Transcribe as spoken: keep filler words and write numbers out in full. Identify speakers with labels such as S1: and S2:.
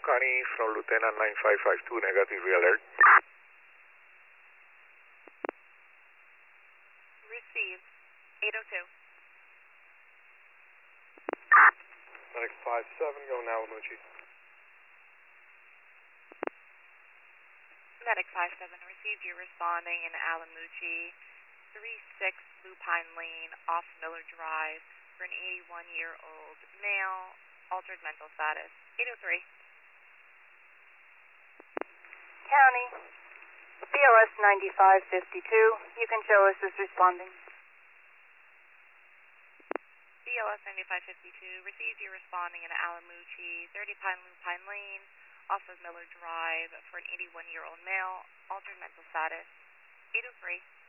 S1: Connie from Lieutenant nine five five two, negative alert.
S2: Received. eight oh two.
S1: Medic five seven, go now, Alamucci.
S2: Medic five seven, received. You're responding in Alamucci, three six Blue Pine Lane, off Miller Drive, for an eighty-one-year-old male, altered mental status. eight oh three.
S3: County, B O S ninety-five fifty-two. You can show us as responding.
S2: B O S ninety-five fifty-two, received. You're responding in Alamucci, thirty Pine Blue Pine Lane, off of Miller Drive, for an eighty-one-year-old male, altered mental status. eight oh three.